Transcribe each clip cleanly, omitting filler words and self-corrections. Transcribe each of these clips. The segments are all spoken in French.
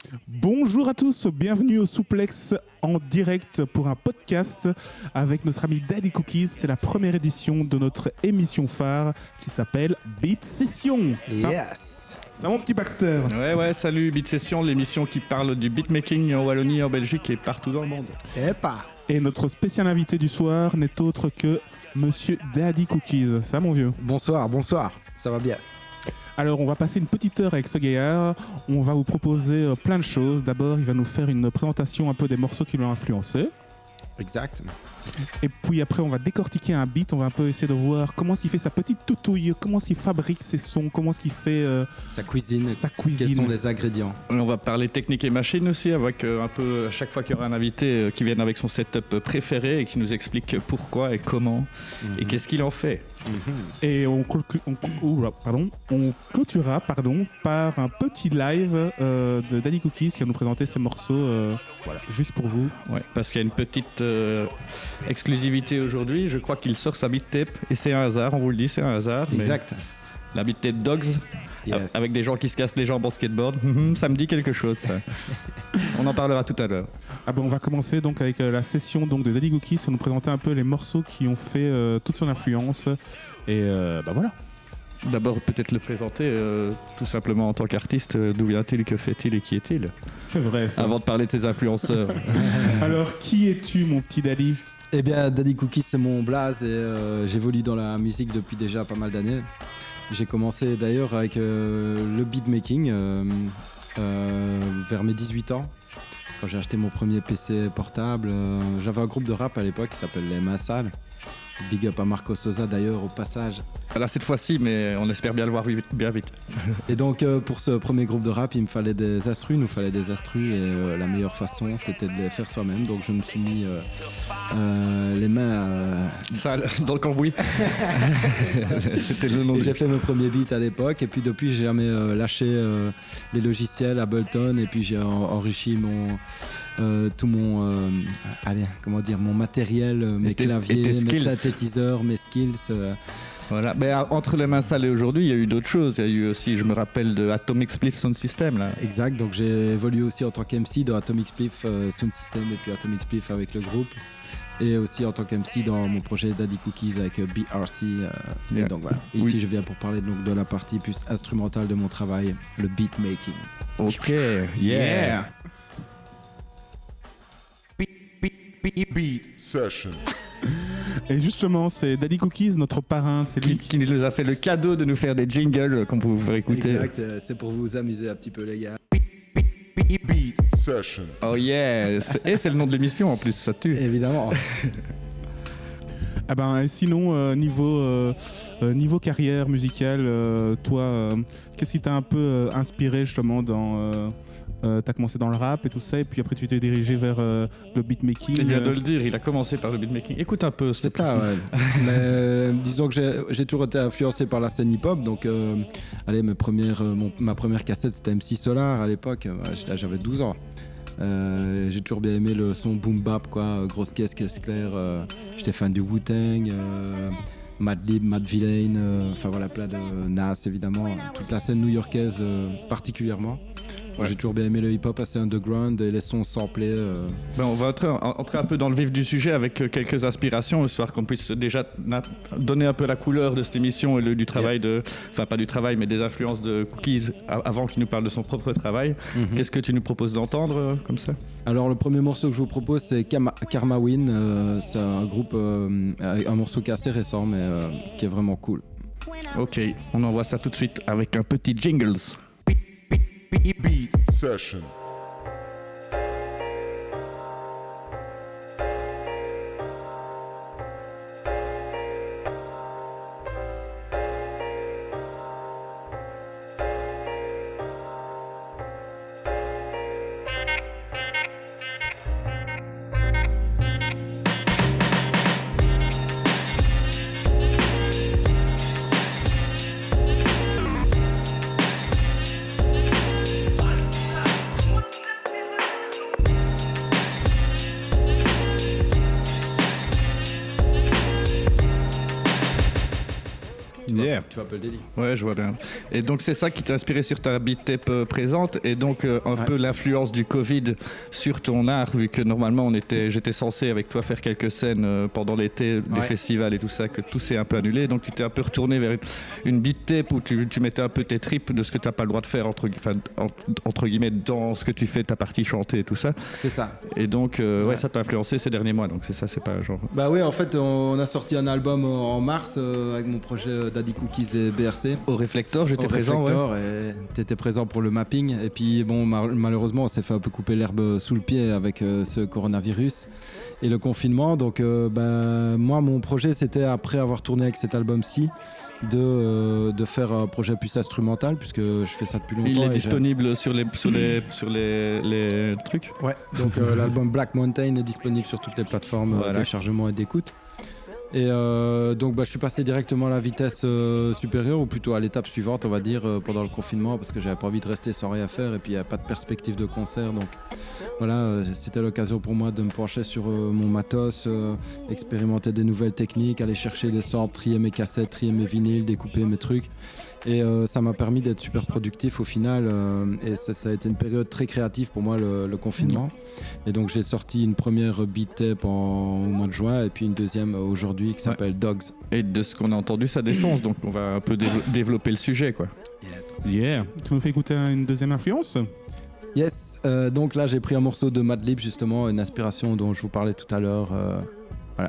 Bonjour à tous, bienvenue au Souplex en direct pour un podcast avec notre ami Daddy Cookies. C'est la première édition de notre émission phare qui s'appelle Beat Session. Yes. C'est mon petit Baxter. Ouais, salut, Beat Session, l'émission qui parle du beatmaking en Wallonie, en Belgique et partout dans le monde. Et notre spécial invité du soir n'est autre que Monsieur Daddy Cookies. Ça, mon vieux. Bonsoir, ça va bien. Alors, on va passer une petite heure avec ce gaillard. On va vous proposer plein de choses. D'abord, il va nous faire une présentation un peu des morceaux qui l'ont influencé. Exact. Et puis après, on va décortiquer un beat. On va un peu essayer de voir comment est-ce qu'il fait sa petite toutouille, comment est-ce qu'il fabrique ses sons, comment est-ce qu'il fait sa cuisine. Quels sont les ingrédients. On va parler technique et machine aussi, avec un peu, à chaque fois qu'il y aura un invité qui vienne avec son setup préféré et qui nous explique pourquoi et comment et qu'est-ce qu'il en fait. Et on clôturera par un petit live de Daddy Cookies qui va nous présenter ses morceaux juste pour vous. Ouais, parce qu'il y a une petite exclusivité aujourd'hui. Je crois qu'il sort sa beat tape et c'est un hasard, on vous le dit, c'est un hasard. Exact. La beat tape Dogs, yes. avec des gens qui se cassent les jambes en skateboard. Ça me dit quelque chose, ça. On en parlera tout à l'heure. On va commencer donc avec la session donc, de Daddy Cookies pour nous présenter un peu les morceaux qui ont fait toute son influence. Et voilà. D'abord, peut-être le présenter tout simplement en tant qu'artiste. D'où vient-il, que fait-il et qui est-il ? C'est vrai, ça. Avant de parler de ses influenceurs. Alors, qui es-tu, mon petit Daddy ? Eh bien, Daddy Cookies, c'est mon blaze et j'évolue dans la musique depuis déjà pas mal d'années. J'ai commencé d'ailleurs avec le beatmaking vers mes 18 ans. Quand j'ai acheté mon premier PC portable, j'avais un groupe de rap à l'époque qui s'appelle les Massal. Big up à Marco Sosa d'ailleurs au passage. Là cette fois-ci, mais on espère bien le voir bien vite. Et donc pour ce premier groupe de rap, il nous fallait des instrus et la meilleure façon c'était de les faire soi-même. Donc je me suis mis les mains sales dans le cambouis. C'était le nom. J'ai fait mes premiers beats à l'époque et puis depuis j'ai jamais lâché les logiciels Ableton et puis j'ai enrichi tout mon mon matériel, mes claviers, mes synthétiseurs, mes skills. Voilà, entre les mains salées aujourd'hui, il y a eu d'autres choses. Il y a eu aussi, je me rappelle, de Atomic Spliff Sound System là. Exact, donc j'ai évolué aussi en tant qu'MC dans Atomic Spliff Sound System et puis Atomic Spliff avec le groupe. Et aussi en tant qu'MC dans mon projet Daddy Cookies avec BRC. Et donc voilà. Et ici je viens pour parler donc de la partie plus instrumentale de mon travail, le beatmaking. Ok, yeah. Beat Session. Et justement, c'est Daddy Cookies, notre parrain. C'est lui qui nous a fait le cadeau de nous faire des jingles qu'on peut vous faire écouter. Exact, c'est pour vous amuser un petit peu les gars. Beat Session. Oh yeah. Et c'est le nom de l'émission en plus, ça tue. Évidemment. Et sinon, niveau carrière musicale, toi, qu'est-ce qui t'a un peu inspiré justement dans... t'as commencé dans le rap et tout ça, et puis après tu t'es dirigé vers le beatmaking. Il vient de le dire, il a commencé par le beatmaking. Écoute un peu. C'est ça, ouais. Mais disons que j'ai toujours été influencé par la scène hip-hop, donc ma première cassette c'était MC Solar à l'époque, j'avais 12 ans. J'ai toujours bien aimé le son boom bap, quoi, grosse caisse claire. J'étais fan du Wu-Tang, Madlib, Madvillain, plein de Nas évidemment, toute la scène new-yorkaise particulièrement. Ouais. J'ai toujours bien aimé le hip-hop assez underground et les sons samplés. On va entrer un peu dans le vif du sujet avec quelques inspirations, histoire qu'on puisse déjà donner un peu la couleur de cette émission et du travail pas du travail, mais des influences de Cookies avant qu'il nous parle de son propre travail. Qu'est-ce que tu nous proposes d'entendre comme ça ? Alors le premier morceau que je vous propose c'est Karma Win. C'est un groupe, un morceau qui est assez récent mais qui est vraiment cool. Ok, on envoie ça tout de suite avec un petit jingles. Beat Session. Yeah. Tu vois un peu le délire. Ouais, je vois bien. Et donc c'est ça qui t'a inspiré sur ta beat tape présente, et donc un peu l'influence du Covid sur ton art, vu que normalement j'étais censé avec toi faire quelques scènes pendant l'été, des festivals et tout ça, que tout s'est un peu annulé. Donc tu t'es un peu retourné vers une beat tape où tu mettais un peu tes tripes de ce que tu n'as pas le droit de faire entre guillemets dans ce que tu fais, ta partie chantée et tout ça. C'est ça. Et donc ça t'a influencé ces derniers mois. Donc c'est ça, c'est pas genre. Bah oui, en fait on a sorti un album en mars avec mon projet Daddy Cookies et BRC. Au Réflector, j'étais présent. Et t'étais présent pour le mapping. Et puis bon, malheureusement, on s'est fait un peu couper l'herbe sous le pied avec ce coronavirus et le confinement. Donc moi, mon projet, c'était après avoir tourné avec cet album-ci, de faire un projet plus instrumental, puisque je fais ça depuis longtemps. Il est disponible sur les trucs. Ouais, donc l'album Black Mountain est disponible sur toutes les plateformes de téléchargement et d'écoute. Et donc je suis passé directement à la vitesse supérieure, ou plutôt à l'étape suivante, on va dire, pendant le confinement, parce que j'avais pas envie de rester sans rien faire, et puis il n'y a pas de perspective de concert. Donc voilà, c'était l'occasion pour moi de me pencher sur mon matos, expérimenter des nouvelles techniques, aller chercher des samples, trier mes cassettes, trier mes vinyles, découper mes trucs. Et ça m'a permis d'être super productif au final, et ça a été une période très créative pour moi, le confinement. Et donc j'ai sorti une première beat tape au mois de juin, et puis une deuxième aujourd'hui qui s'appelle Dogs. Et de ce qu'on a entendu, ça défonce, donc on va un peu développer le sujet, quoi. Yes. Yeah. Tu nous fais écouter une deuxième influence? Yes, donc là j'ai pris un morceau de Madlib, justement, une inspiration dont je vous parlais tout à l'heure. Voilà.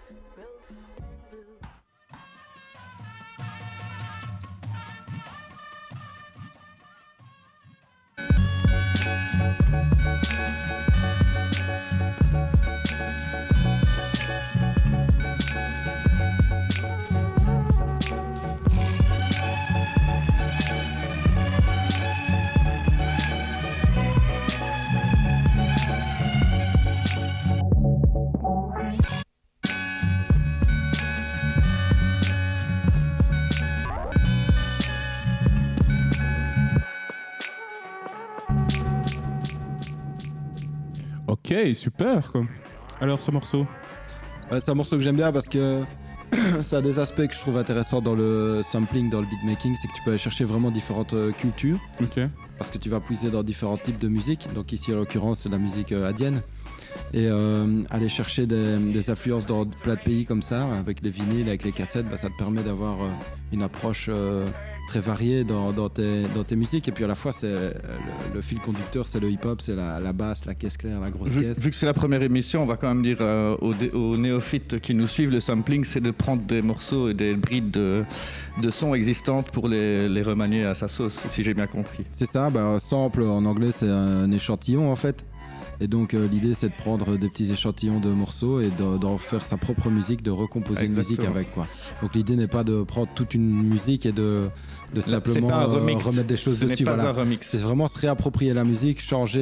Ok, super. Alors ce morceau? C'est un morceau que j'aime bien parce que ça a des aspects que je trouve intéressants dans le sampling, dans le beatmaking, c'est que tu peux aller chercher vraiment différentes cultures. Ok. Parce que tu vas puiser dans différents types de musique. Donc ici, en l'occurrence, c'est la musique indienne. Et aller chercher des influences dans plein de pays comme ça, avec les vinyles, avec les cassettes, ça te permet d'avoir une approche très variée dans tes musiques. Et puis à la fois, c'est le fil conducteur, c'est le hip-hop, c'est la basse, la caisse claire, la grosse caisse. Vu que c'est la première émission, on va quand même dire aux néophytes qui nous suivent, le sampling, c'est de prendre des morceaux et des brides de sons existantes pour les remanier à sa sauce, si j'ai bien compris. C'est ça, sample en anglais, c'est un échantillon en fait. Et donc l'idée c'est de prendre des petits échantillons de morceaux et d'en faire sa propre musique, de recomposer une musique avec, quoi. Donc l'idée n'est pas de prendre toute une musique et de simplement remettre des choses dessus. Voilà. C'est vraiment se réapproprier la musique, changer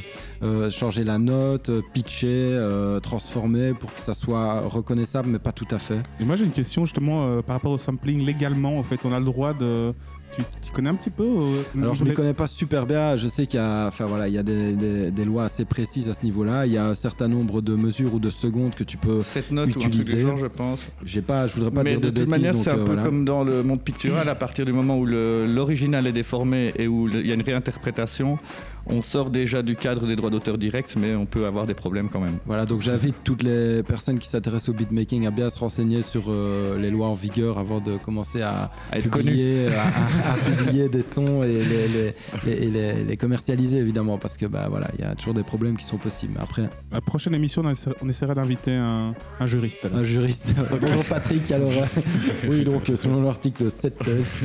la note, pitcher, transformer pour que ça soit reconnaissable, mais pas tout à fait. Et moi j'ai une question justement par rapport au sampling. Légalement, en fait, on a le droit de... Tu connais un petit peu Alors je ne les connais pas super bien. Je sais qu'il y a, il y a des lois assez précises à ce niveau-là. Il y a un certain nombre de mesures ou de secondes que tu peux 7 notes utiliser. Ou un truc du genre, je pense. Je voudrais pas dire de bêtises. Mais de toute manière, c'est un peu voilà. comme dans le monde pictural. À partir du moment où l'original est déformé et où il y a une réinterprétation, on sort déjà du cadre des droits d'auteur directs, mais on peut avoir des problèmes quand même. Voilà, donc j'invite toutes les personnes qui s'intéressent au beatmaking à bien se renseigner sur les lois en vigueur avant de commencer à publier des sons et les commercialiser, évidemment, parce que il y a toujours des problèmes qui sont possibles. Après, la prochaine émission, on essaiera d'inviter un juriste. Alors. Un juriste. Bonjour Patrick, alors oui, donc selon l'article 7.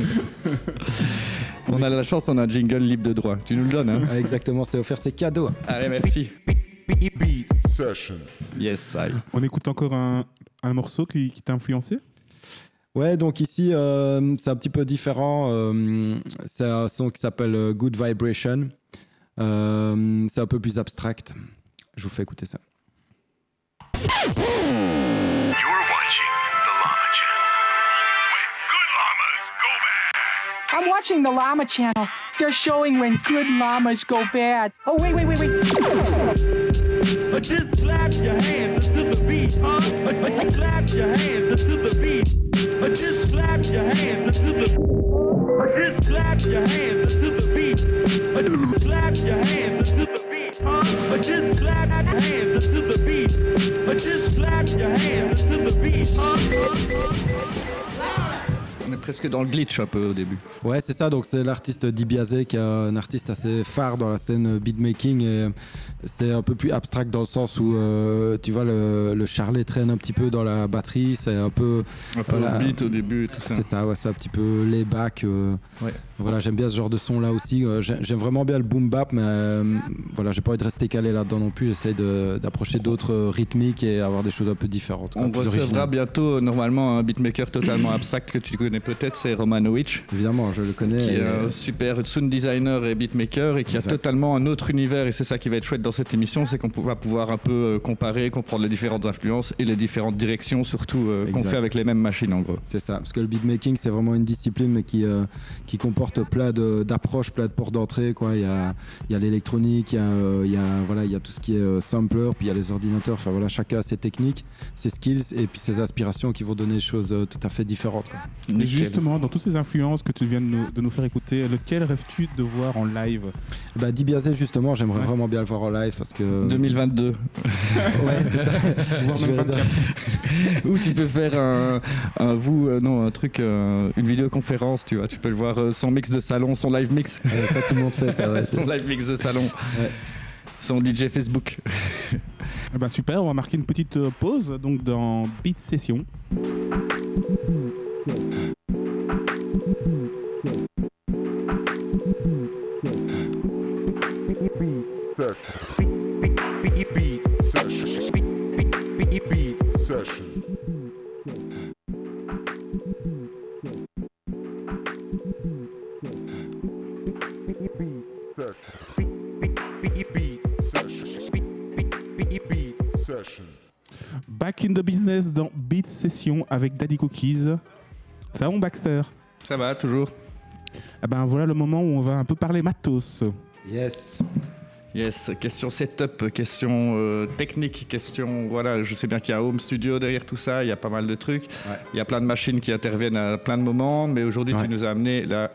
On a la chance, on a un jingle libre de droit. Tu nous le donnes, hein? Exactement, c'est offert, c'est cadeau. Allez, merci. Beat Session. Yes, I. On écoute encore un morceau qui t'a influencé? Ouais, donc ici, c'est un petit peu différent. C'est un son qui s'appelle Good Vibration. C'est un peu plus abstract. Je vous fais écouter ça. I'm watching the Llama Channel. They're showing when good llamas go bad. Oh, wait. Just clap your hands to the beat, huh? Clap your hands to the beat. Just clap your hands to the just clap your hands to the beat. Just clap your hands to the beat. Just clap your hands to the beat. Just clap your hands to the beat. On est presque dans le glitch un peu au début. Ouais, c'est ça. Donc, c'est l'artiste DiBiase qui est un artiste assez phare dans la scène beatmaking. Et c'est un peu plus abstract dans le sens où, tu vois, le charlet traîne un petit peu dans la batterie. C'est un peu. Un peu off-beat au début et tout ça. C'est ça, ouais, c'est un petit peu lay-back. Ouais. Voilà, j'aime bien ce genre de son-là aussi. J'aime vraiment bien le boom-bap, mais voilà, j'ai pas envie de rester calé là-dedans non plus. J'essaie d'approcher d'autres rythmiques et avoir des choses un peu différentes. On recevra bientôt, normalement, un beatmaker totalement abstract que tu connais peut-être, c'est Romanovic. Évidemment, je le connais. Qui est un super sound designer et beatmaker et qui a totalement un autre univers. Et c'est ça qui va être chouette dans cette émission, c'est qu'on va pouvoir un peu comparer, comprendre les différentes influences et les différentes directions, surtout qu'on fait avec les mêmes machines en gros. C'est ça, parce que le beatmaking, c'est vraiment une discipline mais qui comporte plein d'approches, plein de portes d'entrée, quoi. Il y a l'électronique, il y a tout ce qui est sampler, puis il y a les ordinateurs. Enfin voilà, chacun a ses techniques, ses skills et puis ses aspirations qui vont donner des choses tout à fait différentes, quoi. Et justement, dans toutes ces influences que tu viens de nous faire écouter, lequel rêves-tu de voir en live? Bah, DiBiase, justement, j'aimerais vraiment bien le voir en live parce que. 2022. Ouais, c'est ça. Voire même 24. Ou tu peux faire un truc, une vidéoconférence, tu vois. Tu peux le voir, son mix de salon, son live mix. Ça, tout le monde fait ça, ouais. Son live mix de salon. Ouais. Son DJ Facebook. Eh ben super, on va marquer une petite pause donc dans Beat Session. Back in the business dans Beat Session avec Daddy Cookies. Ça va mon Baxter? Ça va, toujours. Eh ben voilà le moment où on va un peu parler matos. Yes. Yes, question setup, question technique, question, voilà, je sais bien qu'il y a un home studio derrière tout ça, il y a pas mal de trucs, il y a plein de machines qui interviennent à plein de moments, mais aujourd'hui tu nous as amené la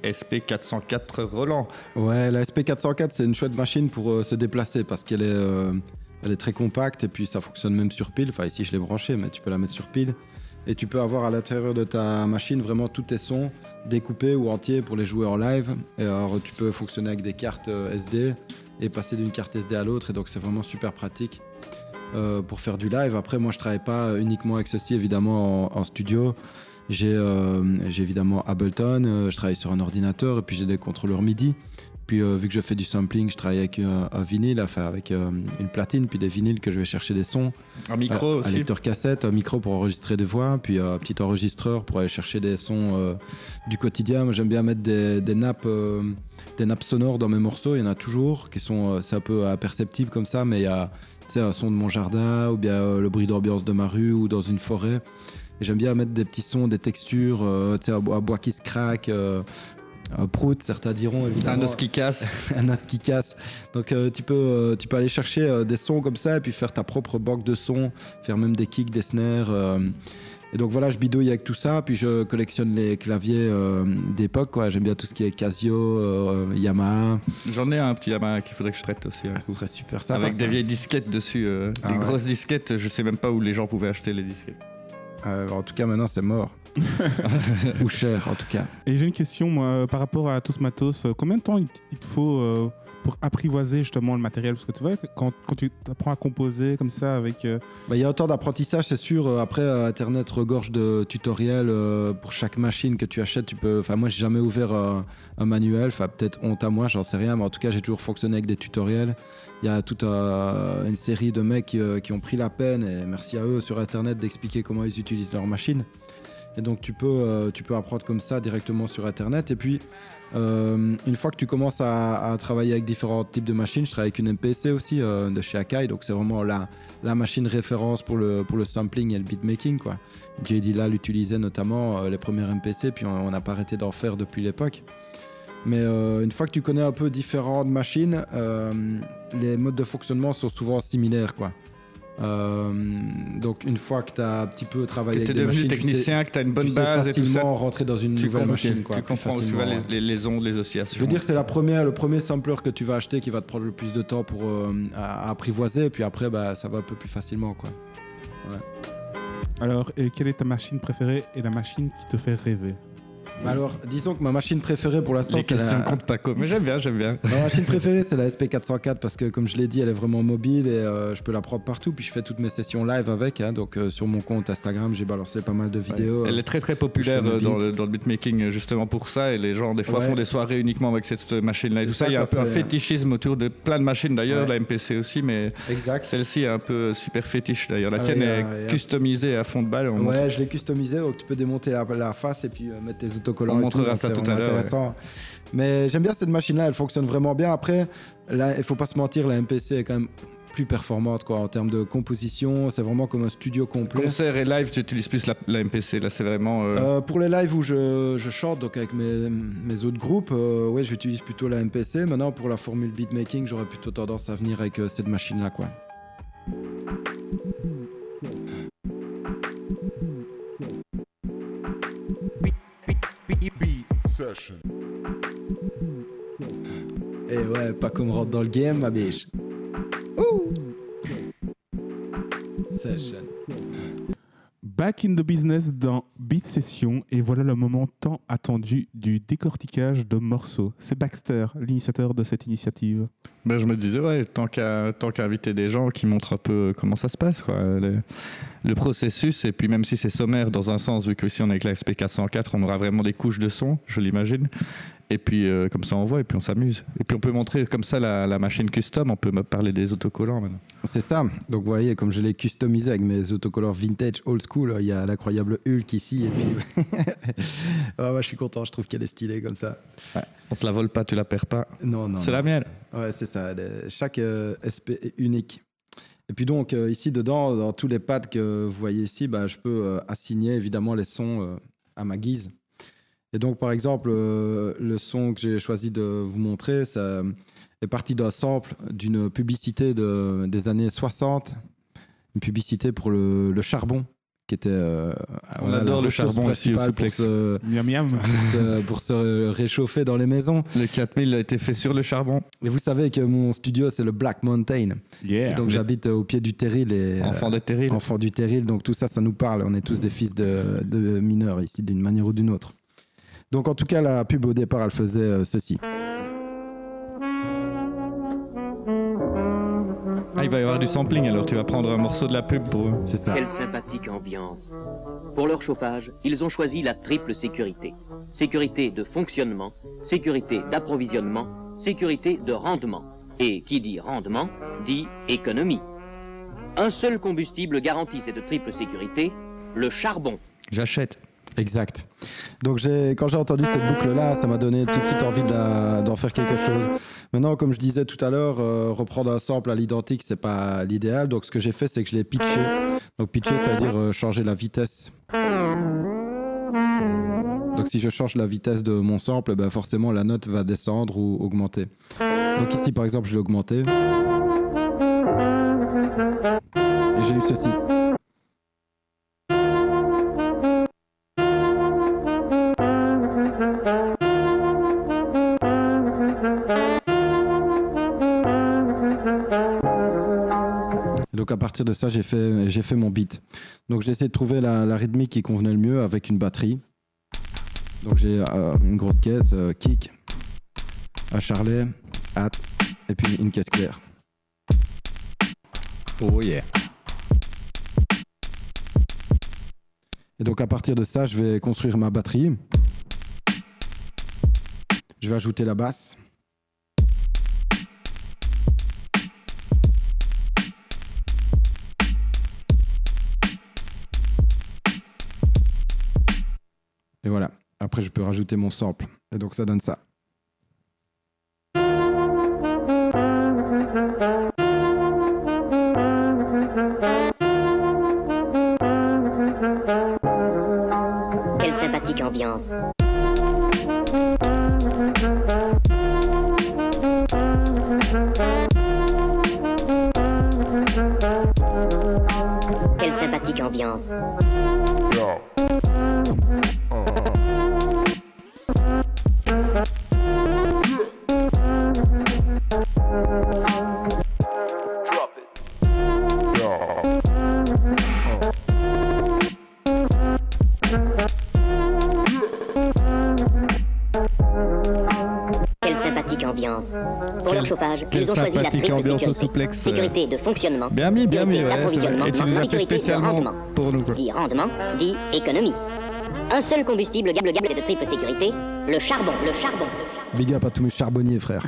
SP404 Roland. Ouais, la SP404 c'est une chouette machine pour se déplacer parce qu'elle est très compacte et puis ça fonctionne même sur pile, enfin ici je l'ai branchée mais tu peux la mettre sur pile. Et tu peux avoir à l'intérieur de ta machine vraiment tous tes sons découpés ou entiers pour les jouer en live. Et alors tu peux fonctionner avec des cartes SD et passer d'une carte SD à l'autre. Et donc c'est vraiment super pratique pour faire du live. Après moi je travaille pas uniquement avec ceci évidemment en studio. J'ai évidemment Ableton, je travaille sur un ordinateur et puis j'ai des contrôleurs MIDI. Puis vu que je fais du sampling, je travaille avec un vinyle, enfin avec une platine, puis des vinyles que je vais chercher des sons. Un micro aussi. Un lecteur cassette, un micro pour enregistrer des voix, puis un petit enregistreur pour aller chercher des sons du quotidien. Moi j'aime bien mettre des nappes sonores dans mes morceaux, il y en a toujours, qui sont c'est un peu imperceptibles comme ça, mais il y a un son de mon jardin, ou bien le bruit d'ambiance de ma rue, ou dans une forêt. Et j'aime bien mettre des petits sons, des textures, un bois qui se craque, un prout, certains diront évidemment. Un os qui casse. Un os qui casse. Donc tu peux aller chercher des sons comme ça et puis faire ta propre banque de sons, faire même des kicks, des snares. Et donc voilà, je bidouille avec tout ça, puis je collectionne les claviers d'époque, quoi. J'aime bien tout ce qui est Casio, Yamaha. J'en ai un petit Yamaha qu'il faudrait que je traite aussi. Ce serait super sympa. Avec des vieilles disquettes dessus, des grosses disquettes. Je sais même pas où les gens pouvaient acheter les disquettes. En tout cas, maintenant, c'est mort. Ou cher, en tout cas. Et j'ai une question, moi, par rapport à tout ce matos. Combien de temps il te faut pour apprivoiser justement le matériel? Parce que tu vois, quand tu apprends à composer comme ça avec... Il y a un temps d'apprentissage, c'est sûr. Après, Internet regorge de tutoriels pour chaque machine que tu achètes. Tu peux... Moi, j'ai jamais ouvert un manuel. Peut-être honte à moi, j'en sais rien. Mais en tout cas, j'ai toujours fonctionné avec des tutoriels. Il y a toute une série de mecs qui ont pris la peine, et merci à eux sur Internet, d'expliquer comment ils utilisent leur machine. Et donc tu peux apprendre comme ça directement sur Internet. Et puis une fois que tu commences à travailler avec différents types de machines, je travaille avec une MPC aussi de chez Akai, donc c'est vraiment la machine référence pour le sampling et le beatmaking, quoi. J. Dilla l'utilisait notamment, les premières MPC, puis on n'a pas arrêté d'en faire depuis l'époque. Mais une fois que tu connais un peu différentes machines, les modes de fonctionnement sont souvent similaires, quoi. Donc une fois que tu as un petit peu travaillé Que avec tu es des devenu machines, technicien, que tu as une bonne tu sais base et tout ça. facilement rentrer dans une nouvelle machine. Quoi, Tu plus comprends aussi facilement, les ondes, les oscillations. Je veux dire, c'est le premier sampler que tu vas acheter qui va te prendre le plus de temps pour à apprivoiser, et puis après, ça va un peu plus facilement, quoi. Alors, et quelle est ta machine préférée et la machine qui te fait rêver? Alors, disons que ma machine préférée pour l'instant, Les c'est questions la... comptent pas quoi. Mais j'aime bien. Ma machine préférée, c'est la SP404 parce que, comme je l'ai dit, elle est vraiment mobile et je peux la prendre partout. Puis je fais toutes mes sessions live avec. Donc, sur mon compte Instagram, j'ai balancé pas mal de vidéos. Elle est très très populaire je fais mes dans le beatmaking justement pour ça. Et les gens, des fois, font des soirées uniquement avec cette machine-là. Et C'est tout ça, ça, il y a un quoi, peu un c'est- fétichisme autour de plein de machines d'ailleurs, la MPC aussi. Mais Exact. celle-ci est un peu super fétiche d'ailleurs. La Ah tienne ouais, est ouais. customisée à fond de balle. On montre- Ouais, je l'ai customisé, donc tu peux démonter la face et puis mettre tes autocollants. On et montrera donc ça c'est tout à vraiment l'heure, intéressant. Mais j'aime bien cette machine-là, elle fonctionne vraiment bien. Après, là, il faut pas se mentir, la MPC est quand même plus performante quoi, en termes de composition. C'est vraiment comme un studio complet. Concert et live, tu utilises plus la MPC. Là, c'est vraiment. Pour les lives où je chante, donc avec mes autres groupes, ouais, j'utilise plutôt la MPC. Maintenant, pour la formule beatmaking, j'aurais plutôt tendance à venir avec cette machine-là, quoi. Beat Session. Et ouais, pas comme rentre dans le game, ma biche. Ouh. Session. Back in the business dans Beat Session, et voilà le moment tant attendu du décortiquage de morceaux. C'est Baxter, l'initiateur de cette initiative. Ben, je me disais, ouais, tant qu'à inviter des gens qui montrent un peu comment ça se passe, quoi, le processus, et puis même si c'est sommaire dans un sens, vu qu'ici on est avec la SP404, on aura vraiment des couches de son, je l'imagine. Et puis comme ça on voit, et puis on s'amuse. Et puis on peut montrer comme ça la machine custom, on peut me parler des autocollants maintenant. C'est ça. Donc vous voyez, comme je l'ai customisé avec mes autocollants vintage old school, il y a l'incroyable Hulk ici. Et puis... moi, je suis content, je trouve qu'elle est stylée comme ça. Ouais. On te la vole pas, tu la perds pas. Non. C'est la mienne. Ouais, c'est ça. Chaque SP est unique. Et puis donc, ici, dedans, dans tous les pads que vous voyez ici, je peux assigner évidemment les sons à ma guise. Et donc, par exemple, le son que j'ai choisi de vous montrer, ça est parti d'un sample d'une publicité des années 60, une publicité pour le charbon, qui était... On adore le charbon ici au Souplex. Miam miam. Pour se réchauffer dans les maisons. Le 4000 a été fait sur le charbon. Et vous savez que mon studio, c'est le Black Mountain. Yeah. Et donc, j'habite au pied du Terril. Et, Enfant des terrils. enfant du Terril, donc tout ça, ça nous parle. On est tous des fils de mineurs ici, d'une manière ou d'une autre. Donc en tout cas, la pub au départ, elle faisait ceci. Ah, il va y avoir du sampling, alors tu vas prendre un morceau de la pub pour eux. C'est ça. Quelle sympathique ambiance. Pour leur chauffage, ils ont choisi la triple sécurité. Sécurité de fonctionnement, sécurité d'approvisionnement, sécurité de rendement. Et qui dit rendement, dit économie. Un seul combustible garantit cette triple sécurité, le charbon. J'achète. Exact. Donc quand j'ai entendu cette boucle-là, ça m'a donné tout de suite envie d'en faire quelque chose. Maintenant, comme je disais tout à l'heure, reprendre un sample à l'identique, c'est pas l'idéal. Donc ce que j'ai fait, c'est que je l'ai pitché. Donc pitcher, ça veut dire changer la vitesse. Donc si je change la vitesse de mon sample, forcément la note va descendre ou augmenter. Donc ici, par exemple, je l'ai augmenté. Et j'ai eu ceci. Donc à partir de ça, j'ai fait mon beat. Donc j'ai essayé de trouver la rythmique qui convenait le mieux avec une batterie. Donc j'ai une grosse caisse, kick, un charlet, hat, et puis une caisse claire. Oh yeah. Et donc à partir de ça, je vais construire ma batterie. Je vais ajouter la basse. Et voilà. Après, je peux rajouter mon sample. Et donc, ça donne ça. Quelle sympathique ambiance. ambiance. Yeah. Quelle sympathique ambiance. Pour leur chauffage, quelle ils ont choisi la sympathique triple ambiance au sécurité. souplex. Sécurité de fonctionnement, Bien mis, sécurité ouais, d'approvisionnement, et tu nous as fait sécurité de spécialement rendement. pour nous, quoi. Dit rendement, dit économie. Un seul combustible, le gaz c'est de triple sécurité, le charbon. Big up à tous mes charbonniers, frère.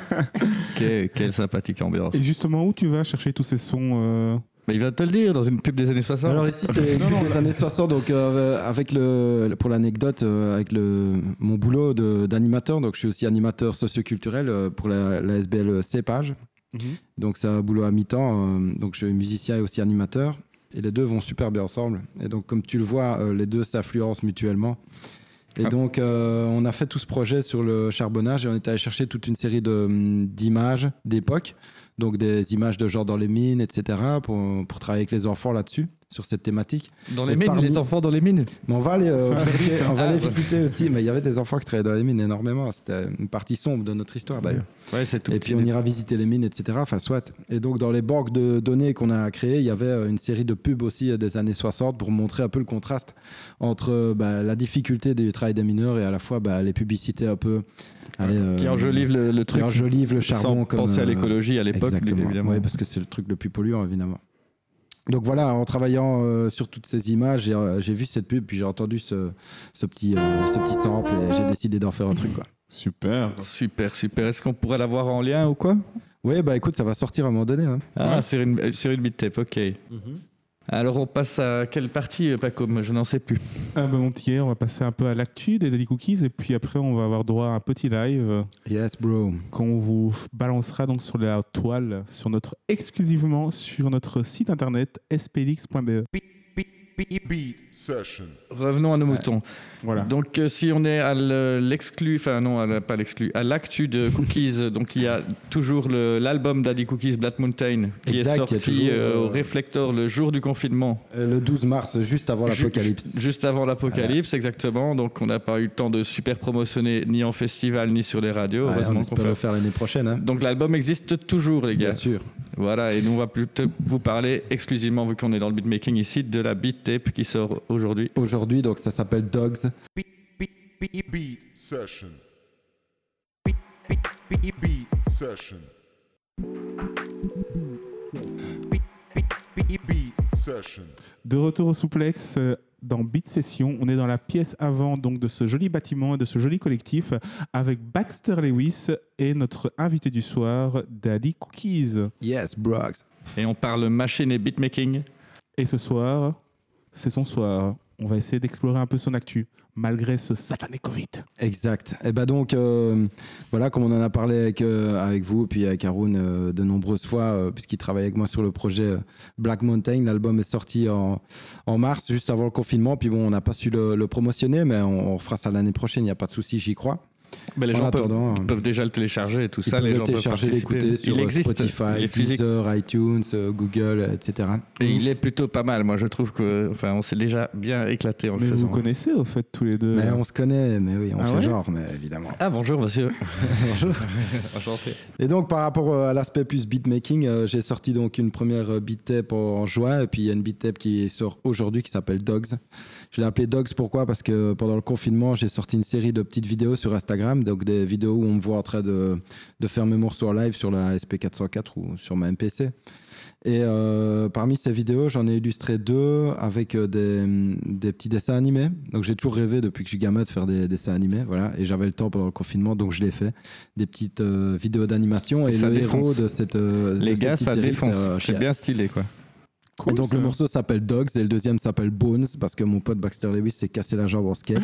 Quelle sympathique ambiance. Et justement, où tu vas chercher tous ces sons Mais il va te le dire dans une pub des années 60. Alors ici, c'est des années 60, donc avec pour l'anecdote, avec mon boulot d'animateur, donc je suis aussi animateur socioculturel pour la SBL Cépage. Donc c'est un boulot à mi-temps, donc je suis musicien et aussi animateur. Et les deux vont super bien ensemble. Et donc, comme tu le vois, les deux s'influencent mutuellement. Et donc, on a fait tout ce projet sur le charbonnage et on est allé chercher toute une série d'images d'époque. Donc, des images de genre dans les mines, etc. pour travailler avec les enfants là-dessus, sur cette thématique. Dans les mines, les enfants dans les mines. Mais on va aller, visiter aussi. Mais il y avait des enfants qui travaillaient dans les mines énormément. C'était une partie sombre de notre histoire d'ailleurs. Ouais, c'est tout. Et puis on ira visiter les mines, etc. Enfin, soit. Et donc dans les banques de données qu'on a créées, il y avait une série de pubs aussi des années 60 pour montrer un peu le contraste entre la difficulté du travail des mineurs et à la fois les publicités un peu... qui enjolivent le truc. Qui enjolivent le charbon. Sans penser à l'écologie à l'époque, évidemment. Oui, parce que c'est le truc le plus polluant, évidemment. Donc voilà, en travaillant sur toutes ces images, j'ai vu cette pub, puis j'ai entendu ce petit sample et j'ai décidé d'en faire un truc, quoi. Super. Super. Est-ce qu'on pourrait l'avoir en lien ou quoi? Oui, écoute, ça va sortir à un moment donné. Hein. Ah, ouais. sur une beat tape, ok. Alors on passe à quelle partie, Paco? Je n'en sais plus. Mon petit gars, on va passer un peu à l'actu des Daddy Cookies et puis après on va avoir droit à un petit live. Yes, bro. Qu'on vous balancera donc sur la toile, exclusivement sur notre site internet splx.be. Beat Session. Revenons à nos moutons. Voilà. Donc si on est à l'exclu, enfin non, pas l'exclu, à l'actu de Cookies, donc il y a toujours l'album Daddy Cookies Black Mountain qui est sorti au Reflector le jour du confinement. Le 12 mars, juste avant l'apocalypse. Juste avant l'apocalypse, exactement. Donc on n'a pas eu le temps de super promotionner ni en festival ni sur les radios. On espère le faire l'année prochaine. Hein. Donc l'album existe toujours, les gars. Bien sûr. Voilà, et nous on va plutôt vous parler exclusivement, vu qu'on est dans le beatmaking ici, de la beat tape qui sort aujourd'hui. Aujourd'hui, donc ça s'appelle Dogs. Beat Session. Beat Session. Beat Session. De retour au souplex dans Beat Session, on est dans la pièce avant donc de ce joli bâtiment, de ce joli collectif avec Baxter Lewis et notre invité du soir, Daddy Cookies. Yes, Brooks. Et on parle machine et beatmaking. Et ce soir, c'est son soir. On va essayer d'explorer un peu son actu, malgré ce satané Covid. Exact. Et donc, voilà, comme on en a parlé avec vous, puis avec Haroun de nombreuses fois, puisqu'il travaille avec moi sur le projet Black Mountain. L'album est sorti en mars, juste avant le confinement. Puis bon, on n'a pas su le promotionner, mais on refera ça l'année prochaine, il n'y a pas de souci, j'y crois. Ben les gens peuvent déjà le télécharger et tout ça. Les gens peuvent participer. L'écouter sur Spotify, Deezer, iTunes, Google, etc. Et il est plutôt pas mal. Moi, je trouve on s'est déjà bien éclaté en le faisant. Mais vous connaissez au fait tous les deux? Mais on se connaît, mais oui, on fait genre, mais évidemment. Ah bonjour monsieur. Bonjour. Enchanté. Et donc par rapport à l'aspect plus beatmaking, j'ai sorti donc une première beat tape en juin, et puis il y a une beat tape qui sort aujourd'hui qui s'appelle Dogs. Je l'ai appelée Dogs pourquoi? Parce que pendant le confinement, j'ai sorti une série de petites vidéos sur Instagram, donc des vidéos où on me voit en train de faire mes morceaux en live sur la SP404 ou sur ma MPC. Et parmi ces vidéos, j'en ai illustré 2 avec des petits dessins animés. Donc j'ai toujours rêvé depuis que je suis gamin de faire des dessins animés, voilà. Et j'avais le temps pendant le confinement, donc je l'ai fait. Des petites vidéos d'animation. Et le héros de cette les gars, ça série, défonce. C'est bien stylé, quoi. Cool, et donc le morceau s'appelle Dogs et le deuxième s'appelle Bones parce que mon pote Baxter Lewis s'est cassé la jambe en skate.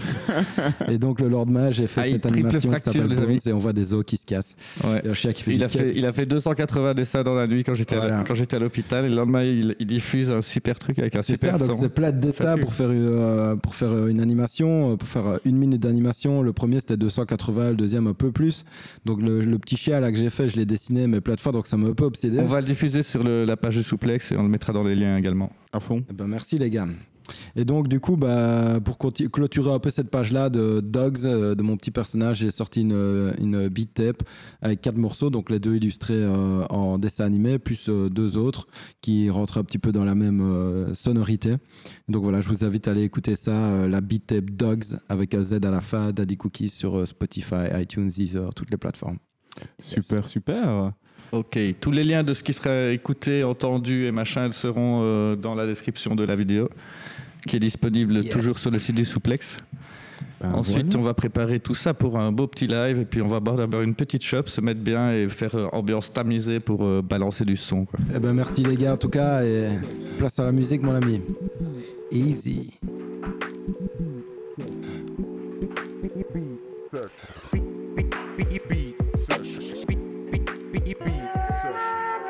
Et donc le lendemain, j'ai fait cette animation qui s'appelle Bones et on voit des os qui se cassent. Ouais. Et un chien qui fait du skate. Il a fait 280 dessins dans la nuit quand j'étais à l'hôpital, et le lendemain il diffuse un super truc avec un super son. Donc c'est plein de dessins pour faire une animation, pour faire 1 minute d'animation. Le premier c'était 280, le deuxième un peu plus. Donc le petit chien là que j'ai fait, je l'ai dessiné mais plein de fois, donc ça m'a un peu obsédé. On va le diffuser sur la page de Souplex et on le mettra dans les liens bien également. À fond. Eh ben, merci les gars. Et donc du coup, pour clôturer un peu cette page-là de Dogs, de mon petit personnage, j'ai sorti une beat tape avec 4 morceaux, donc les 2 illustrés en dessin animé, plus 2 autres qui rentrent un petit peu dans la même sonorité. Donc voilà, je vous invite à aller écouter ça, la beat tape Dogs avec un Z à la fin, Daddy Cookies sur Spotify, iTunes, Deezer, toutes les plateformes. Super, super. Ok, tous les liens de ce qui sera écouté, entendu et machin seront dans la description de la vidéo, qui est disponible toujours sur le site du Souplex. Ensuite, voilà. on va préparer tout ça pour un beau petit live et puis on va boire d'abord une petite shop, se mettre bien et faire ambiance tamisée pour balancer du son, quoi. Eh ben merci les gars en tout cas, et place à la musique mon ami. Easy. Beat session. Beat session.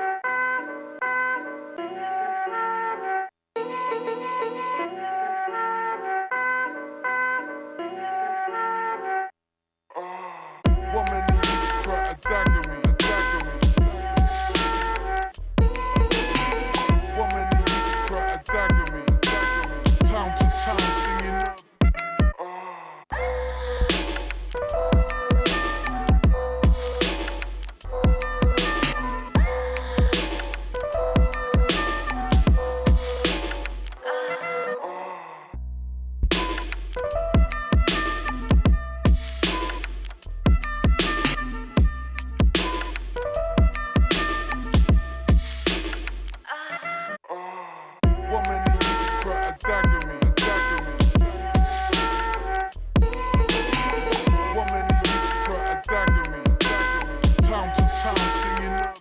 Woman needs try to dagger me. Woman needs try to dagger me. Town to town singing up. Woman needs try to dagger me. Woman needs try to dagger me. Town to town singing up.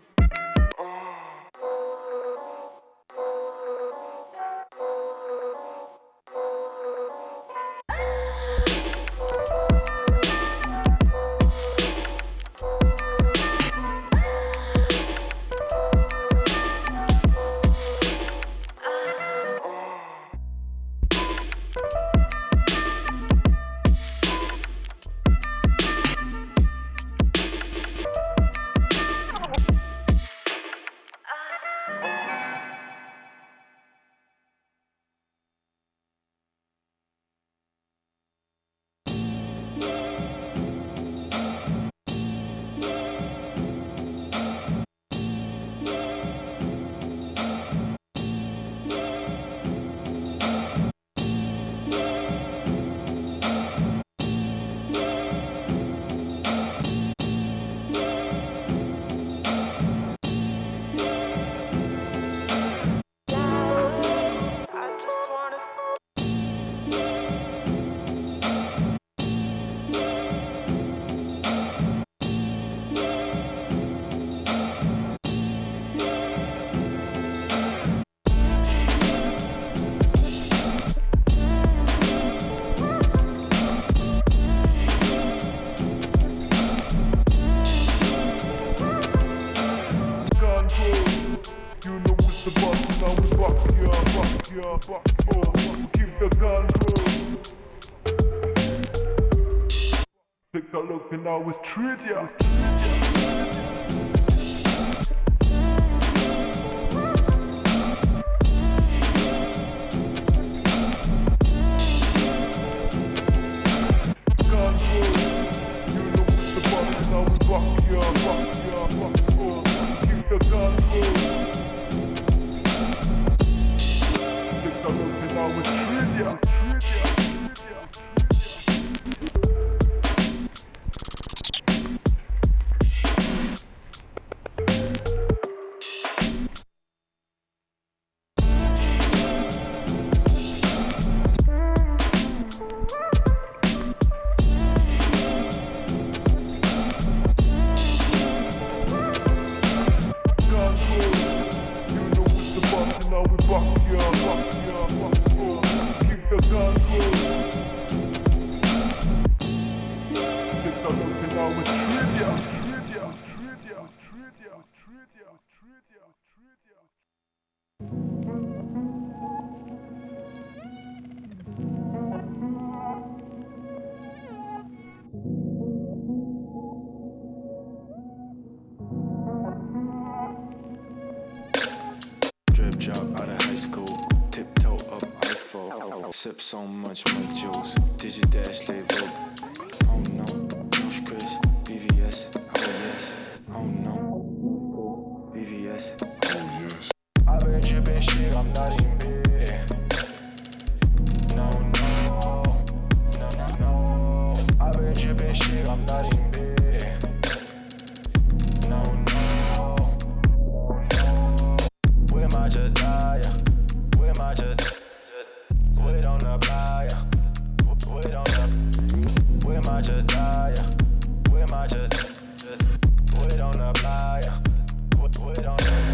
Keep the gun roll. Take a look and I was trivia. Gun roll. You know what's the button, I was rock ya. Keep the gun roll. I was trivia. Drip drop out of high school, tiptoe up Eiffel. Sip so much my juice, dizzy dash live up. Oh no, Bush Chris, BVS, oh yes. Oh no, BVS, oh yes. I've been dripping shit, I'm not in bed. No, no, no, no, no. I've been dripping shit, I'm not in bed. No, no, no. With my Jediah, with my Jediah. Wait on the playa, wait on the. With my Jediah, with my Jediah. Wait on the playa, wait on the.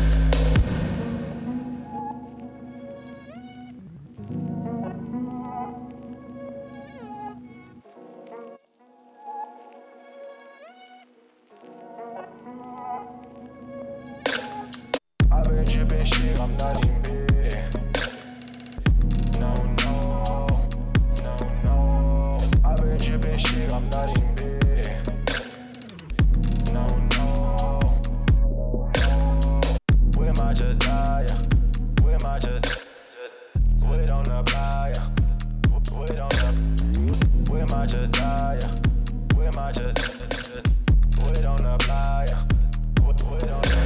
I've been dripping shit, I'm not in bed. No, no, no, no. I've been dripping shit, I'm not in bed. No, no, no. With my Jediah, with my Jediah. Wait on the playa, wait on the. With my Jediah, with my Jediah. Wait on the playa, wait on the.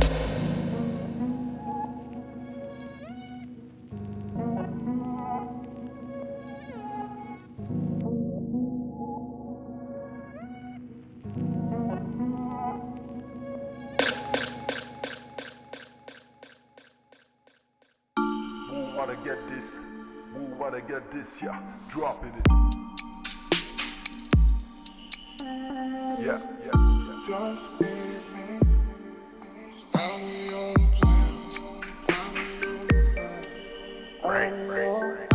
Wanna get this? Who wanna get this? Yeah, dropping it. Yeah, yeah, yeah. Right, right, right.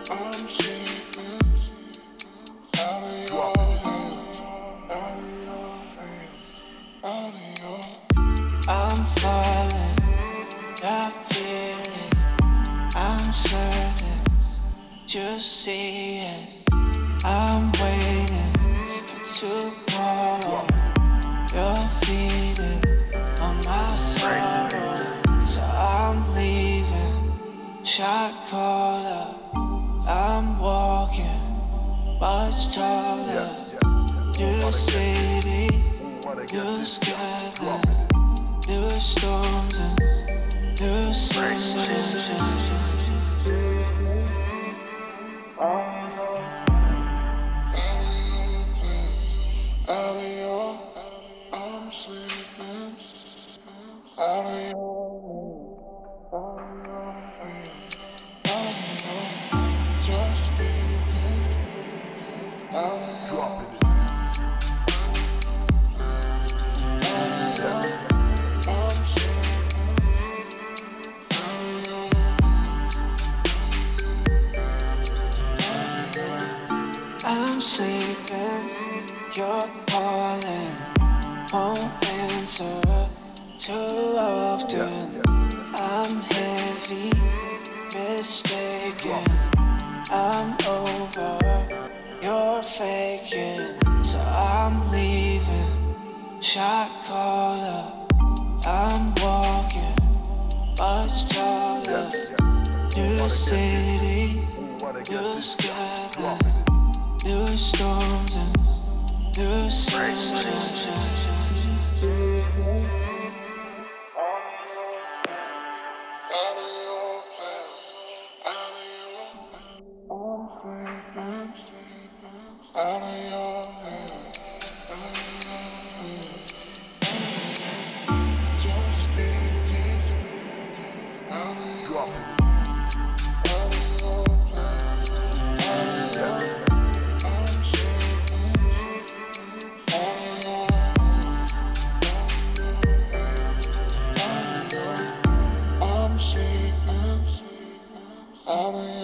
I'm falling, I feel it, I'm certain you see it. I'm waiting for tomorrow. You're feeding on my sorrow, so I'm leaving. Shot caller, I'm walking much taller. New city, new skyline, new storms and new sunsets. I'm sleeping. Just drop it. I'm sleeping, you're calling, won't answer too often. I'm heavy, mistaken, I'm over, you're faking, so I'm leaving. Shot caller, I'm walking much taller. New city, new skyline, new storms and new sunsets. I'm sleeping.